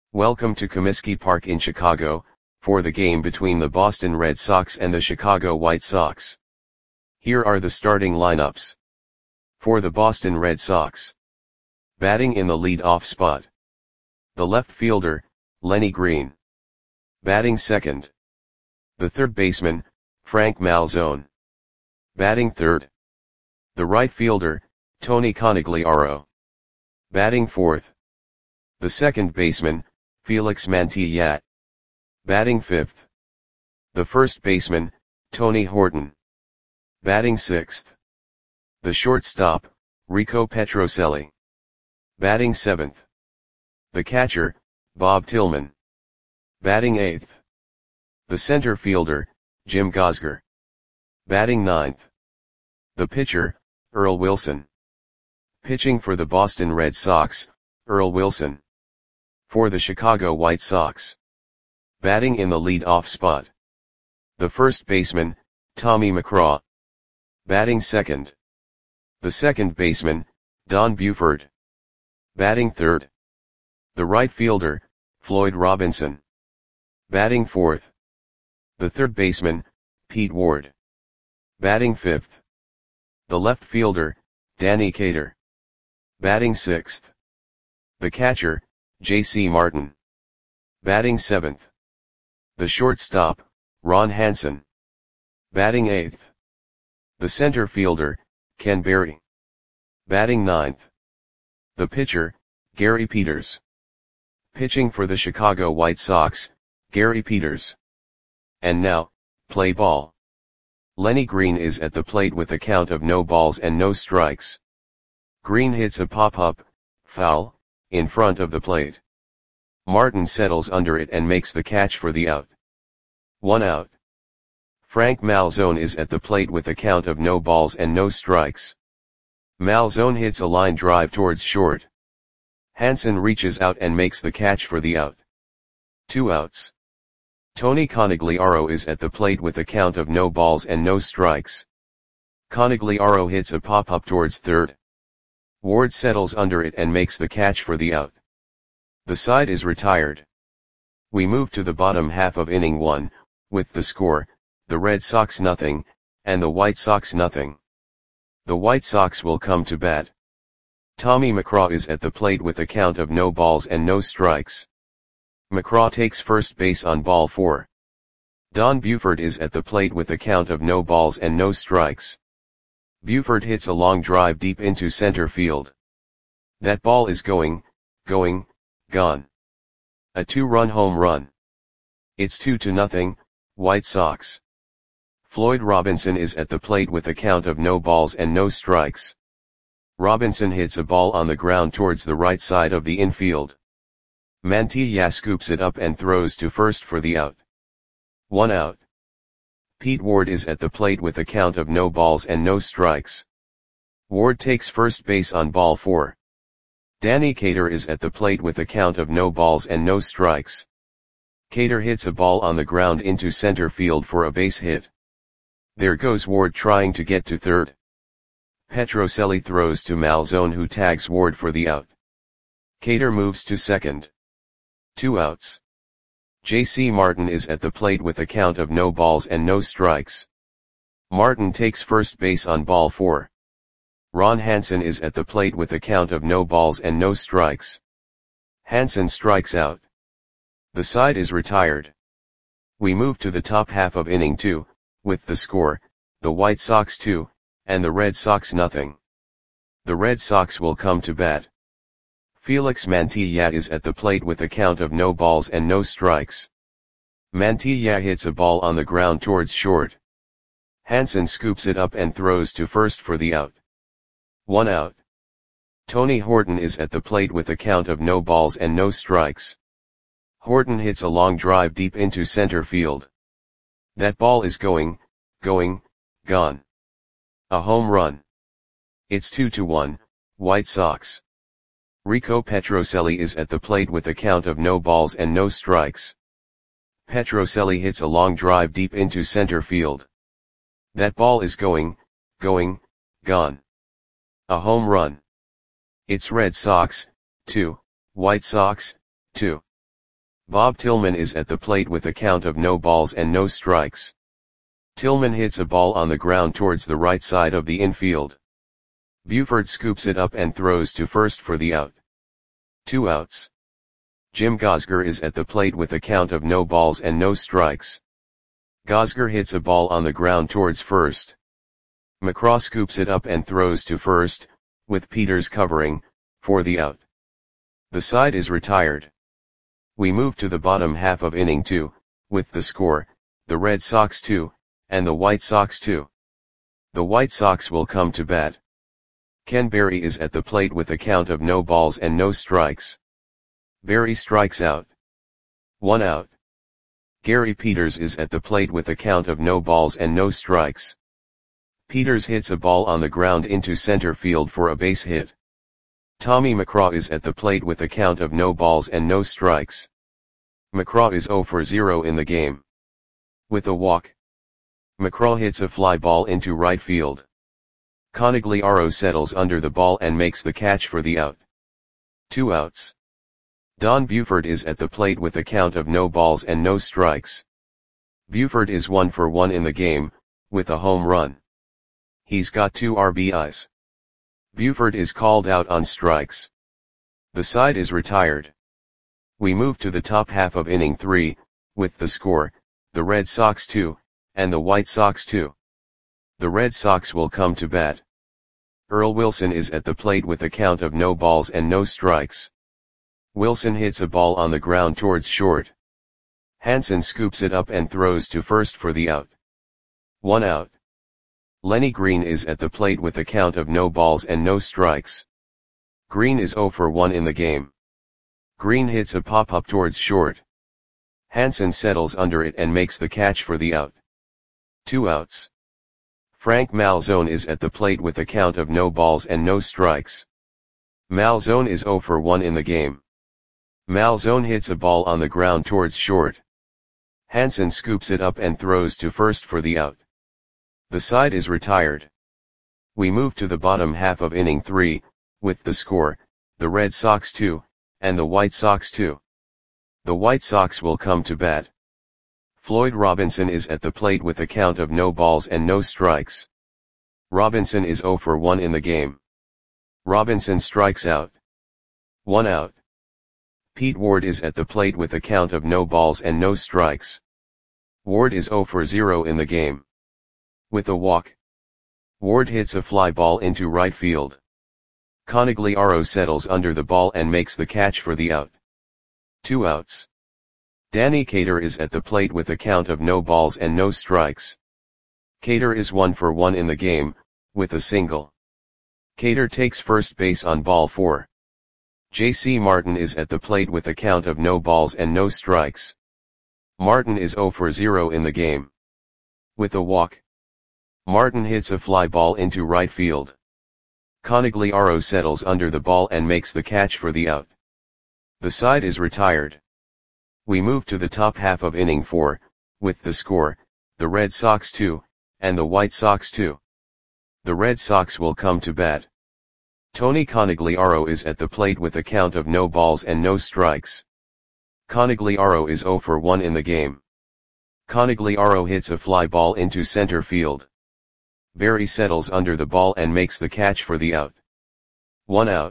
Welcome to Comiskey Park in Chicago, for the game between the Boston Red Sox and the Chicago White Sox. Here are the starting lineups. For the Boston Red Sox. Batting in the lead-off spot. The left fielder, Lenny Green. Batting second. The third baseman, Frank Malzone. Batting third. The right fielder, Tony Conigliaro. Batting fourth. The second baseman, Felix Mantilla. Batting fifth. The first baseman, Tony Horton. Batting sixth. The shortstop, Rico Petrocelli. Batting seventh. The catcher, Bob Tillman. Batting eighth. The center fielder, Jim Gosger. Batting ninth. The pitcher, Earl Wilson. Pitching for the Boston Red Sox, Earl Wilson. For the Chicago White Sox. Batting in the lead-off spot. The first baseman, Tommy McGraw. Batting second. The second baseman, Don Buford. Batting third. The right fielder, Floyd Robinson. Batting fourth. The third baseman, Pete Ward. Batting fifth. The left fielder, Danny Cater. Batting sixth. The catcher, J.C. Martin. Batting seventh. The shortstop, Ron Hansen. Batting eighth. The center fielder, Ken Berry. Batting ninth. The pitcher, Gary Peters. Pitching for the Chicago White Sox, Gary Peters. And now, play ball. Lenny Green is at the plate with a count of no balls and no strikes. Green hits a pop-up, foul, in front of the plate. Martin settles under it and makes the catch for the out. 1 out. Frank Malzone is at the plate with a count of no balls and no strikes. Malzone hits a line drive towards short. Hansen reaches out and makes the catch for the out. 2 outs. Tony Conigliaro is at the plate with a count of no balls and no strikes. Conigliaro hits a pop-up towards third. Ward settles under it and makes the catch for the out. The side is retired. We move to the bottom half of inning 1, with the score, the Red Sox nothing, and the White Sox nothing. The White Sox will come to bat. Tommy McGraw is at the plate with a count of no balls and no strikes. McGraw takes first base on ball 4. Don Buford is at the plate with a count of no balls and no strikes. Buford hits a long drive deep into center field. That ball is going, gone. A 2-run home run. It's 2-0, White Sox. Floyd Robinson is at the plate with a count of no balls and no strikes. Robinson hits a ball on the ground towards the right side of the infield. Mantilla scoops it up and throws to first for the out. 1 out. Pete Ward is at the plate with a count of no balls and no strikes. Ward takes first base on ball 4. Danny Cater is at the plate with a count of no balls and no strikes. Cater hits a ball on the ground into center field for a base hit. There goes Ward trying to get to third. Petrocelli throws to Malzone, who tags Ward for the out. Cater moves to second. 2 outs. J.C. Martin is at the plate with a count of no balls and no strikes. Martin takes first base on ball 4. Ron Hansen is at the plate with a count of no balls and no strikes. Hansen strikes out. The side is retired. We move to the top half of inning 2, with the score, the White Sox 2, and the Red Sox nothing. The Red Sox will come to bat. Felix Mantilla is at the plate with a count of no balls and no strikes. Mantilla hits a ball on the ground towards short. Hansen scoops it up and throws to first for the out. 1 out. Tony Horton is at the plate with a count of no balls and no strikes. Horton hits a long drive deep into center field. That ball is going, gone. A home run. It's 2-1, White Sox. Rico Petrocelli is at the plate with a count of no balls and no strikes. Petrocelli hits a long drive deep into center field. That ball is going, gone. A home run. It's Red Sox, 2, White Sox, 2. Bob Tillman is at the plate with a count of no balls and no strikes. Tillman hits a ball on the ground towards the right side of the infield. Buford scoops it up and throws to first for the out. 2 outs. Jim Gosger is at the plate with a count of no balls and no strikes. Gosger hits a ball on the ground towards first. McCraw scoops it up and throws to first, with Peters covering, for the out. The side is retired. We move to the bottom half of inning 2, with the score, the Red Sox 2, and the White Sox 2. The White Sox will come to bat. Ken Berry is at the plate with a count of no balls and no strikes. Berry strikes out. 1 out. Gary Peters is at the plate with a count of no balls and no strikes. Peters hits a ball on the ground into center field for a base hit. Tommy McCraw is at the plate with a count of no balls and no strikes. McCraw is 0 for 0 in the game. With a walk, McCraw hits a fly ball into right field. Conigliaro settles under the ball and makes the catch for the out. 2 outs. Don Buford is at the plate with a count of no balls and no strikes. Buford is 1 for 1 in the game, with a home run. He's got 2 RBIs. Buford is called out on strikes. The side is retired. We move to the top half of inning 3, with the score, the Red Sox 2, and the White Sox 2. The Red Sox will come to bat. Earl Wilson is at the plate with a count of no balls and no strikes. Wilson hits a ball on the ground towards short. Hansen scoops it up and throws to first for the out. 1 out. Lenny Green is at the plate with a count of no balls and no strikes. Green is 0 for 1 in the game. Green hits a pop-up towards short. Hansen settles under it and makes the catch for the out. 2 outs. Frank Malzone is at the plate with a count of no balls and no strikes. Malzone is 0 for 1 in the game. Malzone hits a ball on the ground towards short. Hansen scoops it up and throws to first for the out. The side is retired. We move to the bottom half of inning 3, with the score, the Red Sox 2, and the White Sox 2. The White Sox will come to bat. Floyd Robinson is at the plate with a count of no balls and no strikes. Robinson is 0 for 1 in the game. Robinson strikes out. 1 out. Pete Ward is at the plate with a count of no balls and no strikes. Ward is 0 for 0 in the game. With a walk, Ward hits a fly ball into right field. Conigliaro settles under the ball and makes the catch for the out. 2 outs. Danny Cater is at the plate with a count of no balls and no strikes. Cater is 1 for 1 in the game, with a single. Cater takes first base on ball 4. J.C. Martin is at the plate with a count of no balls and no strikes. Martin is 0 for 0 in the game. With a walk, Martin hits a fly ball into right field. Conigliaro settles under the ball and makes the catch for the out. The side is retired. We move to the top half of inning 4, with the score, the Red Sox 2, and the White Sox 2. The Red Sox will come to bat. Tony Conigliaro is at the plate with a count of no balls and no strikes. Conigliaro is 0 for 1 in the game. Conigliaro hits a fly ball into center field. Berry settles under the ball and makes the catch for the out. 1 out.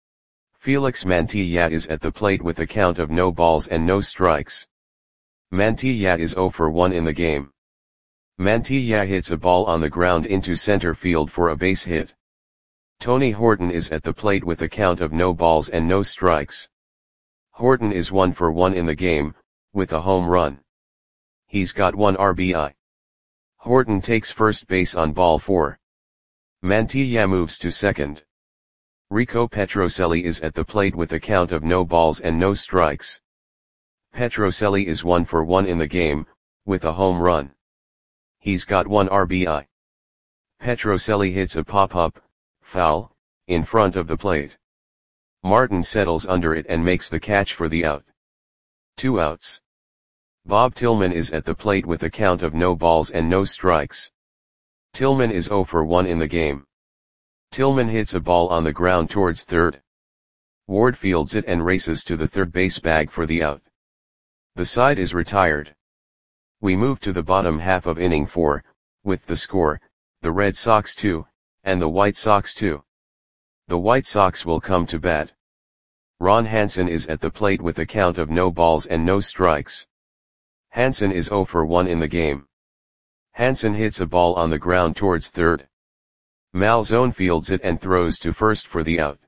Felix Mantilla is at the plate with a count of no balls and no strikes. Mantilla is 0 for 1 in the game. Mantilla hits a ball on the ground into center field for a base hit. Tony Horton is at the plate with a count of no balls and no strikes. Horton is 1 for 1 in the game, with a home run. He's got 1 RBI. Horton takes first base on ball 4. Mantilla moves to second. Rico Petrocelli is at the plate with a count of no balls and no strikes. Petrocelli is 1 for 1 in the game, with a home run. He's got 1 RBI. Petrocelli hits a pop-up, foul, in front of the plate. Martin settles under it and makes the catch for the out. 2 outs. Bob Tillman is at the plate with a count of no balls and no strikes. Tillman is 0 for 1 in the game. Tillman hits a ball on the ground towards third. Ward fields it and races to the third base bag for the out. The side is retired. We move to the bottom half of inning 4, with the score, the Red Sox 2, and the White Sox 2. The White Sox will come to bat. Ron Hansen is at the plate with a count of no balls and no strikes. Hansen is 0 for 1 in the game. Hansen hits a ball on the ground towards third. Malzone fields it and throws to first for the out.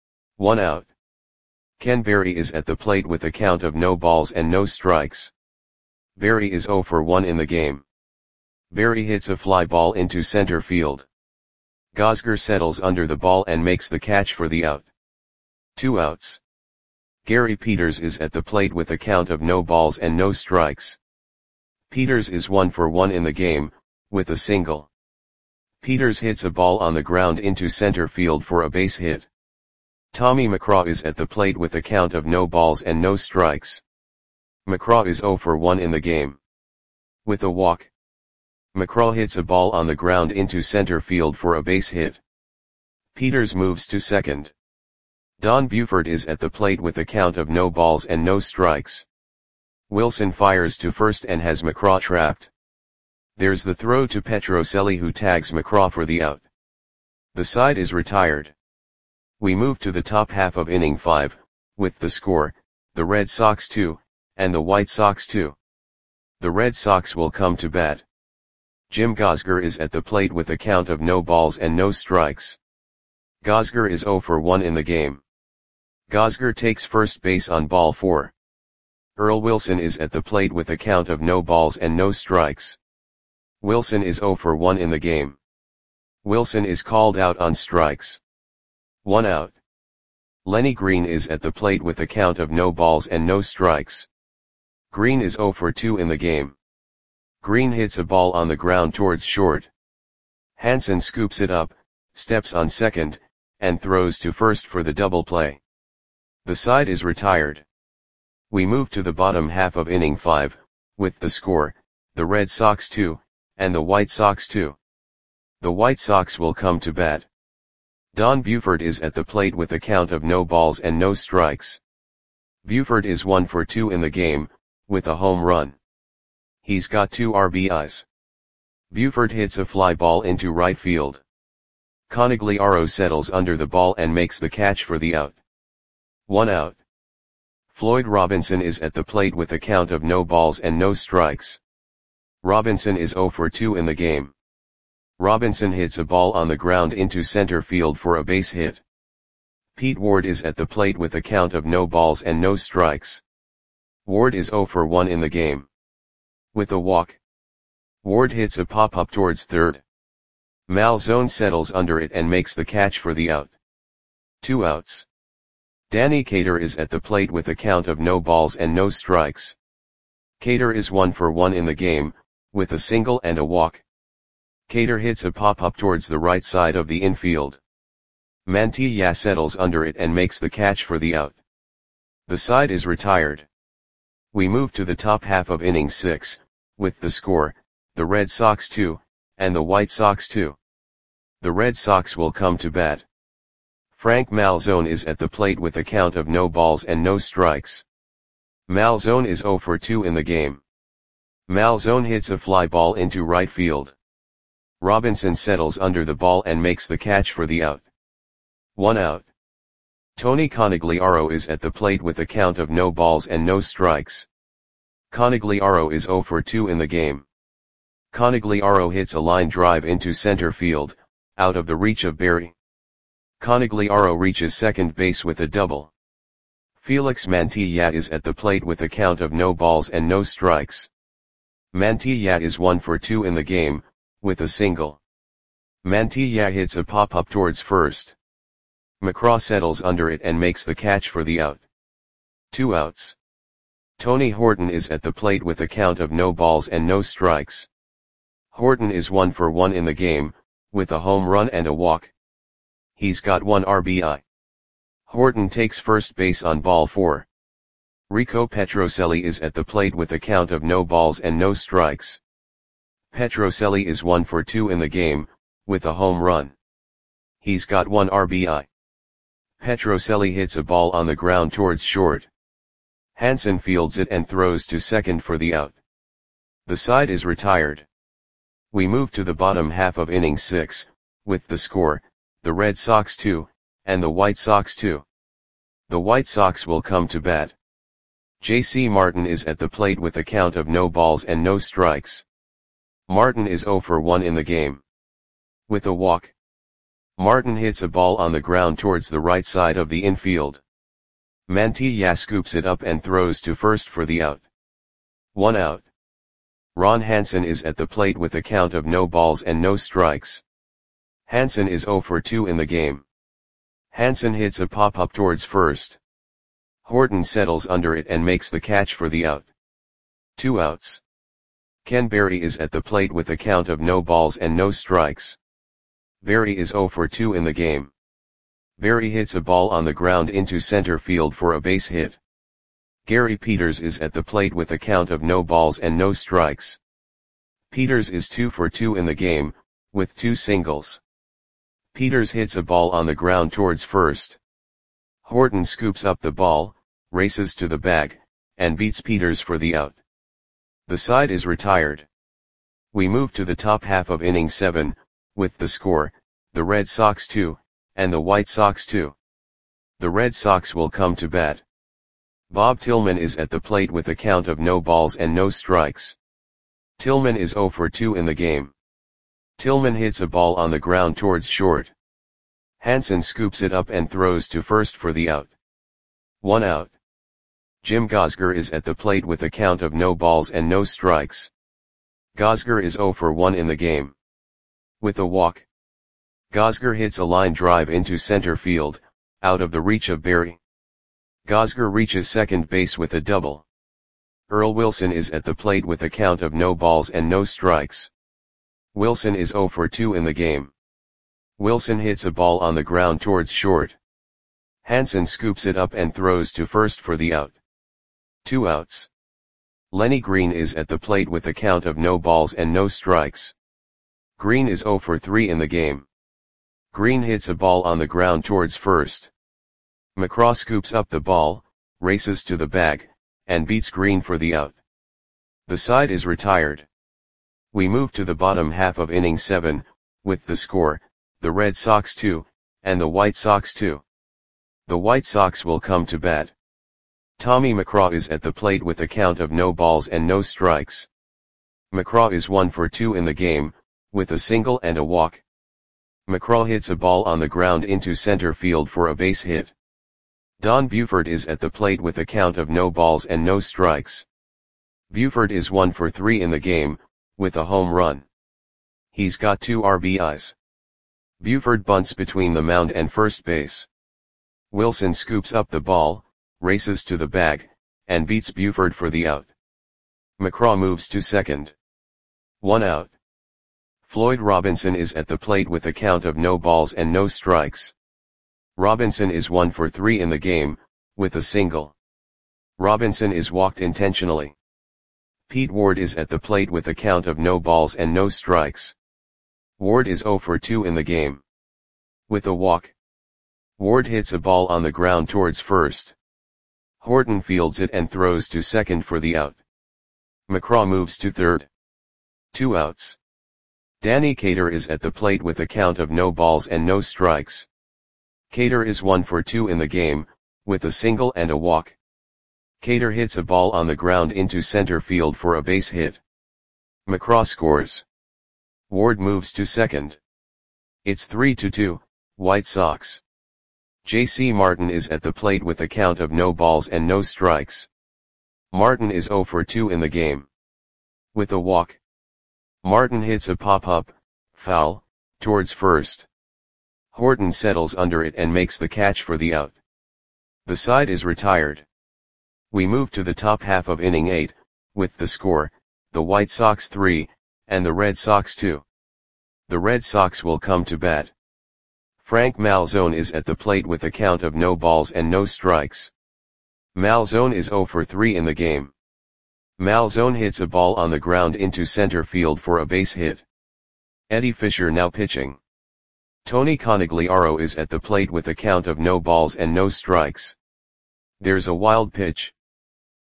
1 out. Ken Berry is at the plate with a count of no balls and no strikes. Berry is 0 for 1 in the game. Berry hits a fly ball into center field. Gosger settles under the ball and makes the catch for the out. 2 outs. Gary Peters is at the plate with a count of no balls and no strikes. Peters is 1 for 1 in the game, with a single. Peters hits a ball on the ground into center field for a base hit. Tommy McCraw is at the plate with a count of no balls and no strikes. McCraw is 0 for 1 in the game. With a walk. McCraw hits a ball on the ground into center field for a base hit. Peters moves to second. Don Buford is at the plate with a count of no balls and no strikes. Wilson fires to first and has McCraw trapped. There's the throw to Petrocelli, who tags McCraw for the out. The side is retired. We move to the top half of inning 5, with the score, the Red Sox 2, and the White Sox 2. The Red Sox will come to bat. Jim Gosger is at the plate with a count of no balls and no strikes. Gosger is 0 for 1 in the game. Gosger takes first base on ball 4. Earl Wilson is at the plate with a count of no balls and no strikes. Wilson is 0 for 1 in the game. Wilson is called out on strikes. 1 out. Lenny Green is at the plate with a count of no balls and no strikes. Green is 0 for 2 in the game. Green hits a ball on the ground towards short. Hansen scoops it up, steps on second, and throws to first for the double play. The side is retired. We move to the bottom half of inning 5, with the score, the Red Sox 2, and the White Sox 2. The White Sox will come to bat. Don Buford is at the plate with a count of no balls and no strikes. Buford is 1 for 2 in the game, with a home run. He's got 2 RBIs. Buford hits a fly ball into right field. Conigliaro settles under the ball and makes the catch for the out. 1 out. Floyd Robinson is at the plate with a count of no balls and no strikes. Robinson is 0 for 2 in the game. Robinson hits a ball on the ground into center field for a base hit. Pete Ward is at the plate with a count of no balls and no strikes. Ward is 0 for 1 in the game. With a walk. Ward hits a pop-up towards third. Malzone settles under it and makes the catch for the out. 2 outs. Danny Cater is at the plate with a count of no balls and no strikes. Cater is 1 for 1 in the game, with a single and a walk. Cater hits a pop-up towards the right side of the infield. Mantilla settles under it and makes the catch for the out. The side is retired. We move to the top half of inning 6, with the score, the Red Sox 2, and the White Sox 2. The Red Sox will come to bat. Frank Malzone is at the plate with a count of no balls and no strikes. Malzone is 0 for 2 in the game. Malzone hits a fly ball into right field. Robinson settles under the ball and makes the catch for the out. 1 out. Tony Conigliaro is at the plate with a count of no balls and no strikes. Conigliaro is 0 for 2 in the game. Conigliaro hits a line drive into center field, out of the reach of Berry. Conigliaro reaches second base with a double. Felix Mantilla is at the plate with a count of no balls and no strikes. Mantilla is 1 for 2 in the game, with a single. Mantilla hits a pop-up towards first. McCraw settles under it and makes the catch for the out. 2 outs. Tony Horton is at the plate with a count of no balls and no strikes. Horton is 1 for 1 in the game, with a home run and a walk. He's got 1 RBI. Horton takes first base on ball 4. Rico Petrocelli is at the plate with a count of no balls and no strikes. Petrocelli is 1 for 2 in the game, with a home run. He's got 1 RBI. Petrocelli hits a ball on the ground towards short. Hansen fields it and throws to second for the out. The side is retired. We move to the bottom half of inning 6, with the score, the Red Sox 2, and the White Sox 2. The White Sox will come to bat. J.C. Martin is at the plate with a count of no balls and no strikes. Martin is 0 for 1 in the game. With a walk, Martin hits a ball on the ground towards the right side of the infield. Mantilla scoops it up and throws to first for the out. 1 out. Ron Hansen is at the plate with a count of no balls and no strikes. Hansen is 0 for 2 in the game. Hansen hits a pop-up towards first. Horton settles under it and makes the catch for the out. 2 outs. Ken Berry is at the plate with a count of no balls and no strikes. Berry is 0 for 2 in the game. Berry hits a ball on the ground into center field for a base hit. Gary Peters is at the plate with a count of no balls and no strikes. Peters is 2 for 2 in the game, with 2 singles. Peters hits a ball on the ground towards first. Horton scoops up the ball, races to the bag, and beats Peters for the out. The side is retired. We move to the top half of inning 7, with the score, the Red Sox 2, and the White Sox 2. The Red Sox will come to bat. Bob Tillman is at the plate with a count of no balls and no strikes. Tillman is 0 for 2 in the game. Tillman hits a ball on the ground towards short. Hansen scoops it up and throws to first for the out. 1 out. Jim Gosger is at the plate with a count of no balls and no strikes. Gosger is 0 for 1 in the game. With a walk, Gosger hits a line drive into center field, out of the reach of Berry. Gosger reaches second base with a double. Earl Wilson is at the plate with a count of no balls and no strikes. Wilson is 0 for 2 in the game. Wilson hits a ball on the ground towards short. Hansen scoops it up and throws to first for the out. 2 outs. Lenny Green is at the plate with a count of no balls and no strikes. Green is 0 for 3 in the game. Green hits a ball on the ground towards first. McCraw scoops up the ball, races to the bag, and beats Green for the out. The side is retired. We move to the bottom half of inning 7, with the score, the Red Sox 2, and the White Sox 2. The White Sox will come to bat. Tommy McCraw is at the plate with a count of no balls and no strikes. McCraw is 1 for 2 in the game, with a single and a walk. McCraw hits a ball on the ground into center field for a base hit. Don Buford is at the plate with a count of no balls and no strikes. Buford is 1 for 3 in the game, with a home run. He's got 2 RBIs. Buford bunts between the mound and first base. Wilson scoops up the ball, races to the bag, and beats Buford for the out. McCraw moves to second. 1 out. Floyd Robinson is at the plate with a count of no balls and no strikes. Robinson is 1 for 3 in the game, with a single. Robinson is walked intentionally. Pete Ward is at the plate with a count of no balls and no strikes. Ward is 0 for 2 in the game. With a walk, Ward hits a ball on the ground towards first. Horton fields it and throws to second for the out. McCraw moves to third. 2 outs. Danny Cater is at the plate with a count of no balls and no strikes. Cater is 1 for 2 in the game, with a single and a walk. Cater hits a ball on the ground into center field for a base hit. McCraw scores. Ward moves to second. It's 3-2, White Sox. J.C. Martin is at the plate with a count of no balls and no strikes. Martin is 0 for 2 in the game. With a walk, Martin hits a pop-up, foul, towards first. Horton settles under it and makes the catch for the out. The side is retired. We move to the top half of inning 8, with the score, the White Sox 3, and the Red Sox 2. The Red Sox will come to bat. Frank Malzone is at the plate with a count of no balls and no strikes. Malzone is 0 for 3 in the game. Malzone hits a ball on the ground into center field for a base hit. Eddie Fisher now pitching. Tony Conigliaro is at the plate with a count of no balls and no strikes. There's a wild pitch.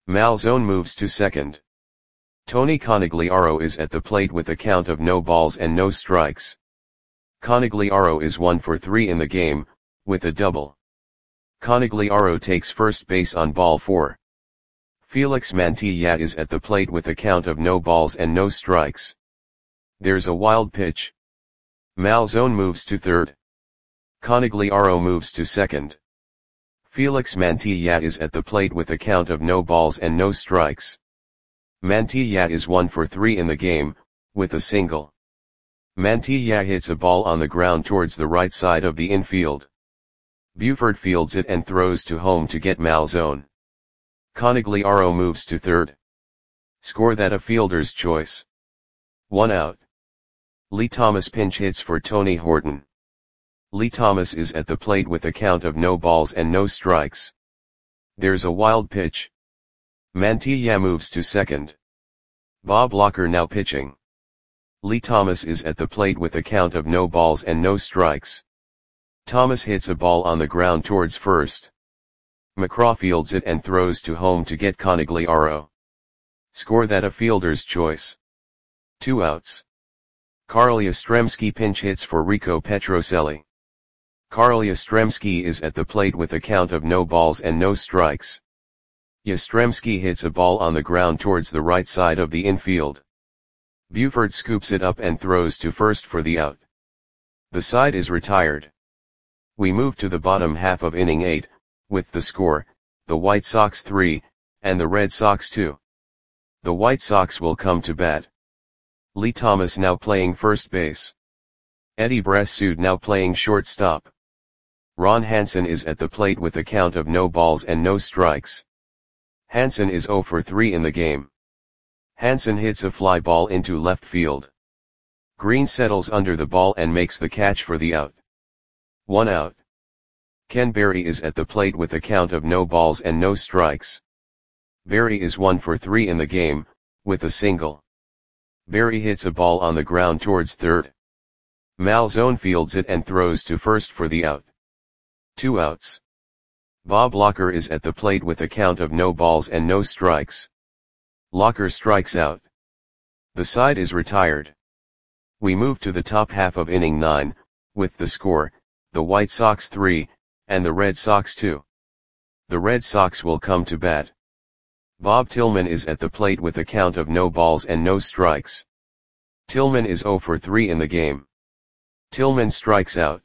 Malzone moves to second. Tony Conigliaro is at the plate with a count of no balls and no strikes. Conigliaro is 1 for 3 in the game, with a double. Conigliaro takes first base on ball 4. Felix Mantilla is at the plate with a count of no balls and no strikes. There's a wild pitch. Malzone moves to third. Conigliaro moves to second. Felix Mantilla is at the plate with a count of no balls and no strikes. Mantilla is 1 for 3 in the game, with a single. Mantilla hits a ball on the ground towards the right side of the infield. Buford fields it and throws to home to get Malzone. Conigliaro moves to third. Score that a fielder's choice. 1 out. Lee Thomas pinch hits for Tony Horton. Lee Thomas is at the plate with a count of no balls and no strikes. There's a wild pitch. Mantilla moves to second. Bob Locker now pitching. Lee Thomas is at the plate with a count of no balls and no strikes. Thomas hits a ball on the ground towards first. McCraw fields it and throws to home to get Conigliaro. Score that a fielder's choice. 2 outs. Carl Yastrzemski pinch hits for Rico Petrocelli. Carl Yastrzemski is at the plate with a count of no balls and no strikes. Yastrzemski hits a ball on the ground towards the right side of the infield. Buford scoops it up and throws to first for the out. The side is retired. We move to the bottom half of inning 8, with the score, the White Sox 3, and the Red Sox 2. The White Sox will come to bat. Lee Thomas now playing first base. Eddie Bressud now playing shortstop. Ron Hansen is at the plate with a count of no balls and no strikes. Hansen is 0 for 3 in the game. Hansen hits a fly ball into left field. Green settles under the ball and makes the catch for the out. 1 out. Ken Berry is at the plate with a count of no balls and no strikes. Berry is 1 for 3 in the game, with a single. Berry hits a ball on the ground towards third. Malzone fields it and throws to first for the out. 2 outs. Bob Locker is at the plate with a count of no balls and no strikes. Locker strikes out. The side is retired. We move to the top half of inning 9, with the score, the White Sox 3, and the Red Sox 2. The Red Sox will come to bat. Bob Tillman is at the plate with a count of no balls and no strikes. Tillman is 0 for 3 in the game. Tillman strikes out.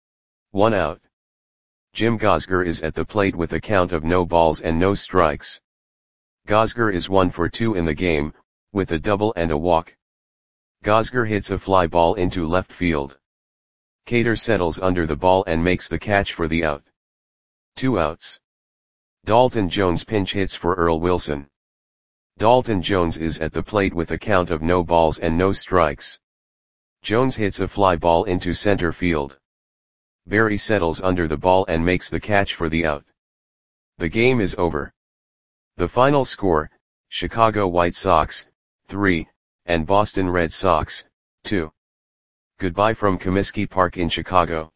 1 out. Jim Gosger is at the plate with a count of no balls and no strikes. Gosger is 1 for 2 in the game, with a double and a walk. Gosger hits a fly ball into left field. Cater settles under the ball and makes the catch for the out. 2 outs. Dalton Jones pinch hits for Earl Wilson. Dalton Jones is at the plate with a count of no balls and no strikes. Jones hits a fly ball into center field. Berry settles under the ball and makes the catch for the out. The game is over. The final score, Chicago White Sox, 3, and Boston Red Sox, 2. Goodbye from Comiskey Park in Chicago.